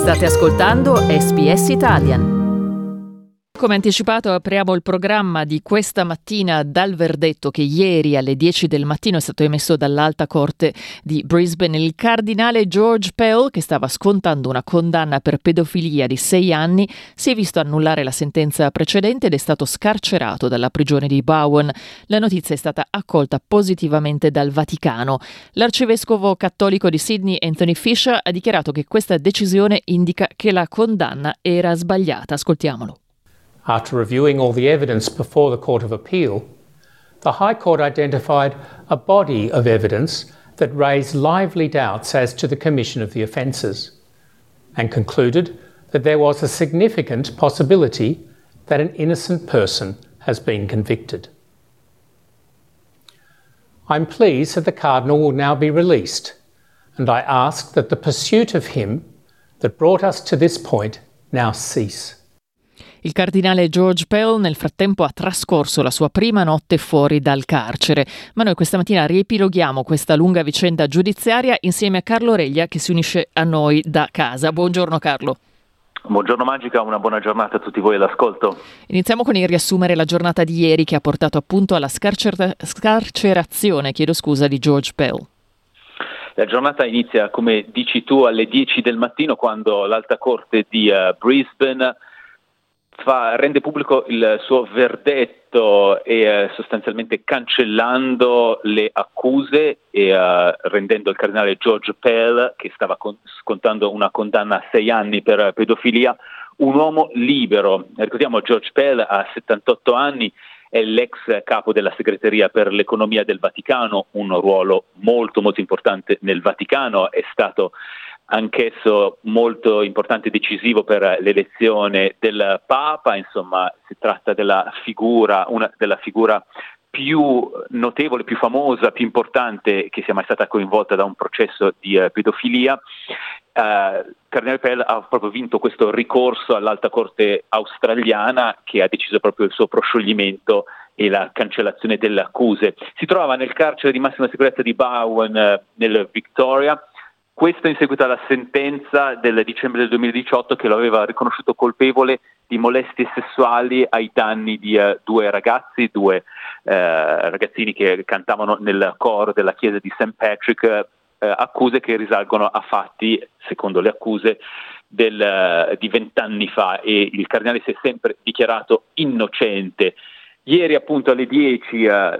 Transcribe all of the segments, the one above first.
State ascoltando SBS Italian. Come anticipato, apriamo il programma di questa mattina dal verdetto che ieri alle 10 del mattino è stato emesso dall'Alta Corte di Brisbane. Il cardinale George Pell, che stava scontando una condanna per pedofilia di 6 anni, si è visto annullare la sentenza precedente ed è stato scarcerato dalla prigione di Bowen. La notizia è stata accolta positivamente dal Vaticano. L'arcivescovo cattolico di Sydney, Anthony Fisher, ha dichiarato che questa decisione indica che la condanna era sbagliata. Ascoltiamolo. After reviewing all the evidence before the Court of Appeal, the High Court identified a body of evidence that raised lively doubts as to the commission of the offences, and concluded that there was a significant possibility that an innocent person has been convicted. I'm pleased that the Cardinal will now be released, and I ask that the pursuit of him that brought us to this point now cease. Il cardinale George Pell nel frattempo ha trascorso la sua prima notte fuori dal carcere, ma noi questa mattina riepiloghiamo questa lunga vicenda giudiziaria insieme a Carlo Reglia che si unisce a noi da casa. Buongiorno Carlo. Buongiorno Magica, una buona giornata a tutti voi all'ascolto. Iniziamo con il riassumere la giornata di ieri che ha portato appunto alla scarcerazione di George Pell. La giornata inizia, come dici tu, alle 10 del mattino quando l'Alta Corte di Brisbane rende pubblico il suo verdetto e sostanzialmente cancellando le accuse e rendendo il cardinale George Pell, che stava scontando una condanna a 6 anni per pedofilia, un uomo libero. Ricordiamo, George Pell ha 78 anni, è l'ex capo della segreteria per l'economia del Vaticano, un ruolo molto molto importante nel Vaticano, è stato anch'esso molto importante e decisivo per l'elezione del Papa. Insomma, si tratta della figura più notevole, più famosa, più importante che sia mai stata coinvolta da un processo di pedofilia. Cardinale Pell ha proprio vinto questo ricorso all'Alta Corte australiana, che ha deciso proprio il suo proscioglimento e la cancellazione delle accuse. Si trovava nel carcere di massima sicurezza di Bowen, nel Victoria. Questo in seguito alla sentenza del dicembre del 2018 che lo aveva riconosciuto colpevole di molestie sessuali ai danni di due ragazzini che cantavano nel coro della chiesa di St. Patrick, accuse che risalgono a fatti, secondo le accuse, di 20 anni fa, e il cardinale si è sempre dichiarato innocente. Ieri appunto alle 10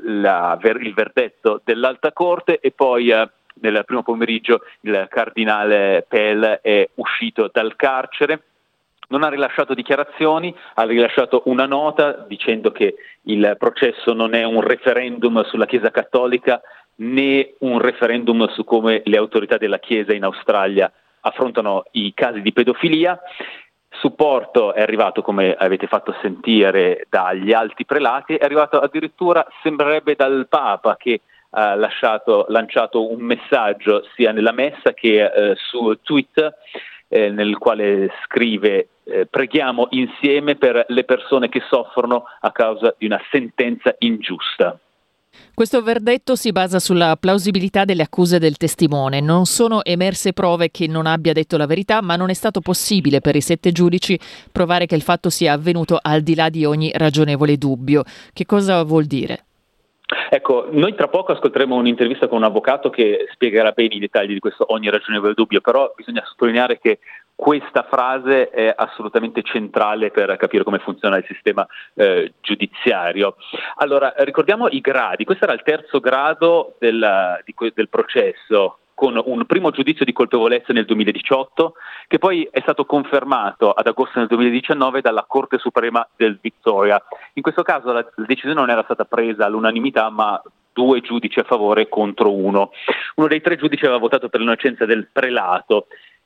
il verdetto dell'Alta Corte e poi nel primo pomeriggio il cardinale Pell è uscito dal carcere, non ha rilasciato dichiarazioni, ha rilasciato una nota dicendo che il processo non è un referendum sulla Chiesa Cattolica né un referendum su come le autorità della Chiesa in Australia affrontano i casi di pedofilia. Supporto è arrivato, come avete fatto sentire, dagli alti prelati, è arrivato addirittura, sembrerebbe, dal Papa, che ha lanciato un messaggio sia nella messa che su Twitter, nel quale scrive: preghiamo insieme per le persone che soffrono a causa di una sentenza ingiusta. Questo verdetto si basa sulla plausibilità delle accuse del testimone. Non sono emerse prove che non abbia detto la verità, ma non è stato possibile per i 7 giudici provare che il fatto sia avvenuto al di là di ogni ragionevole dubbio. Che cosa vuol dire? Ecco, noi tra poco ascolteremo un'intervista con un avvocato che spiegherà bene i dettagli di questo ogni ragionevole dubbio, però bisogna sottolineare che questa frase è assolutamente centrale per capire come funziona il sistema giudiziario. Allora, ricordiamo i gradi. Questo era il terzo grado del processo, con un primo giudizio di colpevolezza nel 2018, che poi è stato confermato ad agosto del 2019 dalla Corte Suprema del Victoria. In questo caso la decisione non era stata presa all'unanimità, ma 2 giudici a favore contro 1. Uno dei 3 giudici aveva votato per l'innocenza del prelato.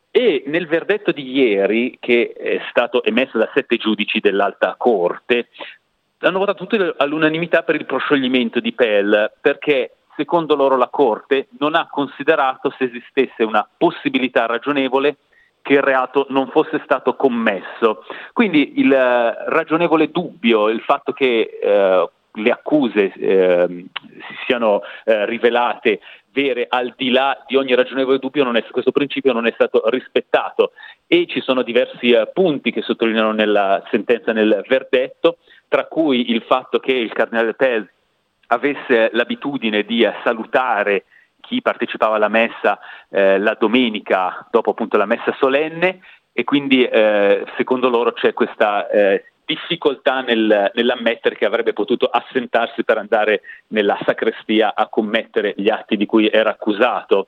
E nel verdetto di ieri, che è stato emesso da 7 giudici dell'Alta Corte, hanno votato tutti all'unanimità per il proscioglimento di Pell, perché secondo loro la Corte non ha considerato se esistesse una possibilità ragionevole che il reato non fosse stato commesso. Quindi il ragionevole dubbio, il fatto che le accuse si siano rivelate vere al di là di ogni ragionevole dubbio, questo principio non è stato rispettato, e ci sono diversi punti che sottolineano nella sentenza, nel verdetto, tra cui il fatto che il cardinale Pell avesse l'abitudine di salutare chi partecipava alla messa la domenica dopo appunto la messa solenne, e quindi secondo loro c'è questa difficoltà nell'ammettere che avrebbe potuto assentarsi per andare nella sacrestia a commettere gli atti di cui era accusato,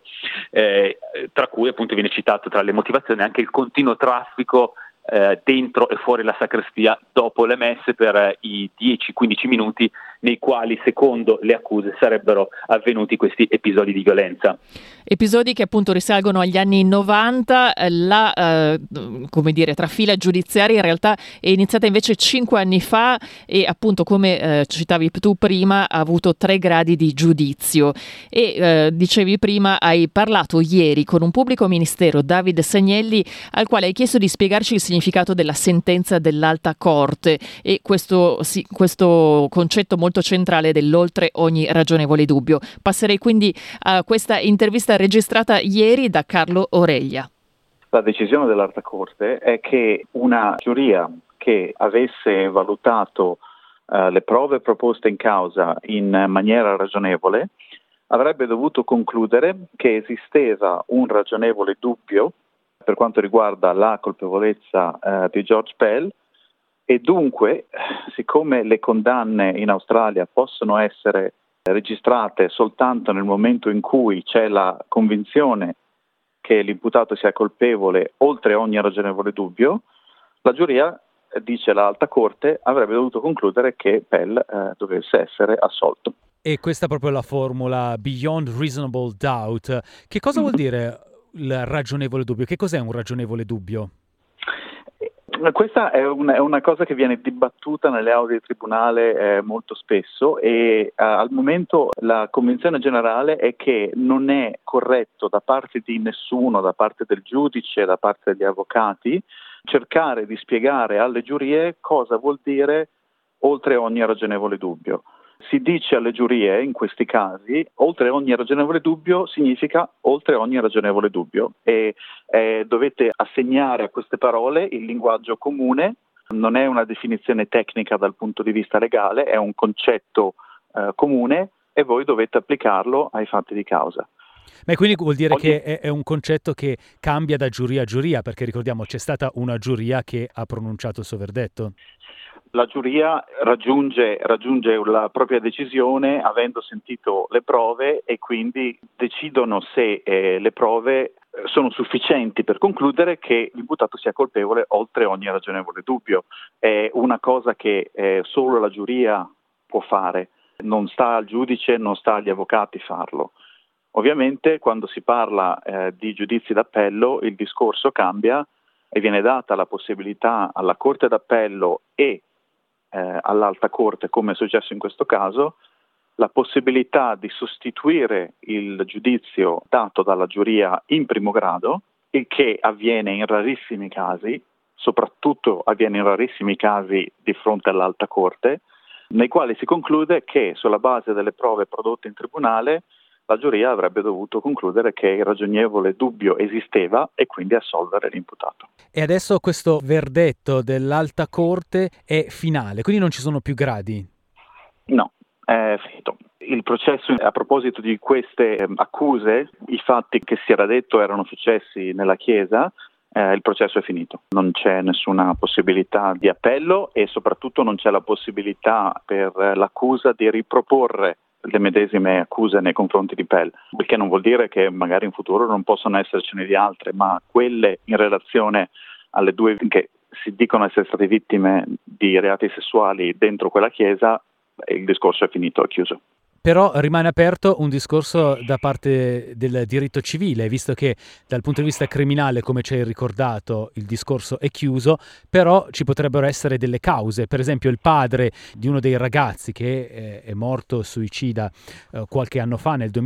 tra cui appunto viene citato tra le motivazioni anche il continuo traffico dentro e fuori la sacrestia dopo le messe per i 10-15 minuti nei quali, secondo le accuse, sarebbero avvenuti questi episodi di violenza. Episodi che appunto risalgono agli anni 90, la trafila giudiziaria in realtà è iniziata invece 5 anni fa e appunto come citavi tu prima ha avuto 3 gradi di giudizio e dicevi prima hai parlato ieri con un pubblico ministero, Davide Sagnelli, al quale hai chiesto di spiegarci il significato della sentenza dell'Alta Corte e questo concetto molto centrale dell'oltre ogni ragionevole dubbio. Passerei quindi a questa intervista registrata ieri da Carlo Oreglia. La decisione dell'Alta Corte è che una giuria che avesse valutato le prove proposte in causa in maniera ragionevole avrebbe dovuto concludere che esisteva un ragionevole dubbio per quanto riguarda la colpevolezza di George Pell e dunque, siccome le condanne in Australia possono essere registrate soltanto nel momento in cui c'è la convinzione che l'imputato sia colpevole oltre ogni ragionevole dubbio, la giuria, dice l'Alta Corte, avrebbe dovuto concludere che Pell dovesse essere assolto. E questa è proprio la formula beyond reasonable doubt. Che cosa vuol dire il ragionevole dubbio? Che cos'è un ragionevole dubbio? Questa è una cosa che viene dibattuta nelle aule di tribunale molto spesso e al momento la convinzione generale è che non è corretto da parte di nessuno, da parte del giudice, da parte degli avvocati, cercare di spiegare alle giurie cosa vuol dire oltre ogni ragionevole dubbio. Si dice alle giurie, in questi casi, oltre ogni ragionevole dubbio significa oltre ogni ragionevole dubbio e dovete assegnare a queste parole il linguaggio comune, non è una definizione tecnica dal punto di vista legale, è un concetto comune e voi dovete applicarlo ai fatti di causa. Ma quindi vuol dire che è un concetto che cambia da giuria a giuria, perché ricordiamo c'è stata una giuria che ha pronunciato il suo verdetto. La giuria raggiunge la propria decisione avendo sentito le prove e quindi decidono se le prove sono sufficienti per concludere che l'imputato sia colpevole oltre ogni ragionevole dubbio. È una cosa che solo la giuria può fare, non sta al giudice, non sta agli avvocati farlo. Ovviamente quando si parla di giudizi d'appello il discorso cambia e viene data la possibilità alla Corte d'Appello e all'Alta Corte, come è successo in questo caso, la possibilità di sostituire il giudizio dato dalla giuria in primo grado, il che avviene in rarissimi casi, soprattutto avviene in rarissimi casi di fronte all'Alta Corte, nei quali si conclude che sulla base delle prove prodotte in tribunale la giuria avrebbe dovuto concludere che il ragionevole dubbio esisteva e quindi assolvere l'imputato. E adesso questo verdetto dell'Alta Corte è finale, quindi non ci sono più gradi? No, è finito. Il processo, a proposito di queste accuse, i fatti che si era detto erano successi nella Chiesa, il processo è finito. Non c'è nessuna possibilità di appello e soprattutto non c'è la possibilità per l'accusa di riproporre le medesime accuse nei confronti di Pell, perché non vuol dire che magari in futuro non possono essercene di altre, ma quelle in relazione alle due che si dicono essere state vittime di reati sessuali dentro quella chiesa, il discorso è finito, è chiuso. Però rimane aperto un discorso da parte del diritto civile, visto che dal punto di vista criminale, come ci hai ricordato, il discorso è chiuso, però ci potrebbero essere delle cause. Per esempio il padre di uno dei ragazzi che è morto suicida qualche anno fa, nel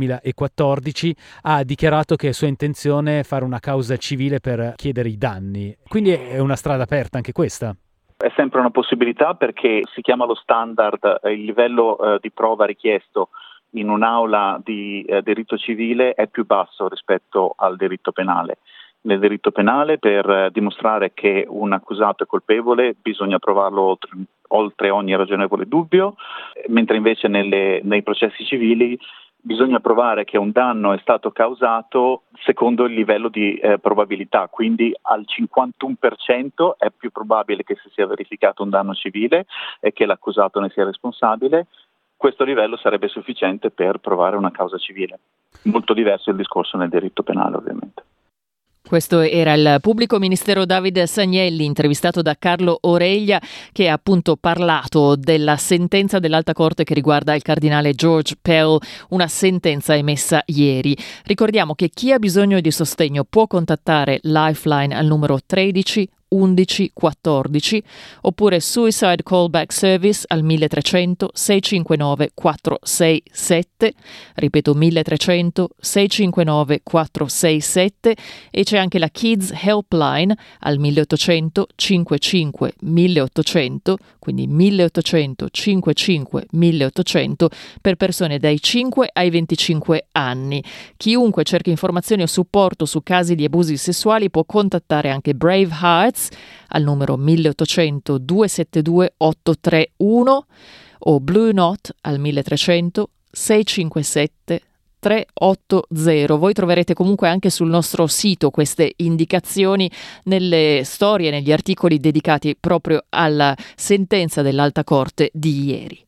2014, ha dichiarato che è sua intenzione fare una causa civile per chiedere i danni. Quindi è una strada aperta anche questa. È sempre una possibilità perché si chiama lo standard, il livello di prova richiesto in un'aula di diritto civile è più basso rispetto al diritto penale nel diritto penale per dimostrare che un accusato è colpevole bisogna provarlo oltre ogni ragionevole dubbio, mentre invece nei processi civili bisogna provare che un danno è stato causato secondo il livello di probabilità, quindi al 51% è più probabile che si sia verificato un danno civile e che l'accusato ne sia responsabile. Questo livello sarebbe sufficiente per provare una causa civile. Molto diverso il discorso nel diritto penale, ovviamente. Questo era il pubblico ministero Davide Sagnelli, intervistato da Carlo Oreglia, che ha appunto parlato della sentenza dell'Alta Corte che riguarda il cardinale George Pell, una sentenza emessa ieri. Ricordiamo che chi ha bisogno di sostegno può contattare Lifeline al numero 13 11 14 oppure Suicide Callback Service al 1300 659 467, ripeto 1300 659 467, e c'è anche la Kids Helpline al 1800 55 1800, quindi 1800 55 1800 per persone dai 5 ai 25 anni. Chiunque cerchi informazioni o supporto su casi di abusi sessuali può contattare anche Brave Hearts al numero 1800 272 831 o Blue Knot al 1300 657 380. Voi troverete comunque anche sul nostro sito queste indicazioni nelle storie, negli articoli dedicati proprio alla sentenza dell'Alta Corte di ieri.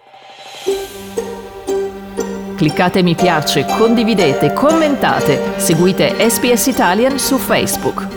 Cliccate mi piace, condividete, commentate, seguite SPS Italian su Facebook.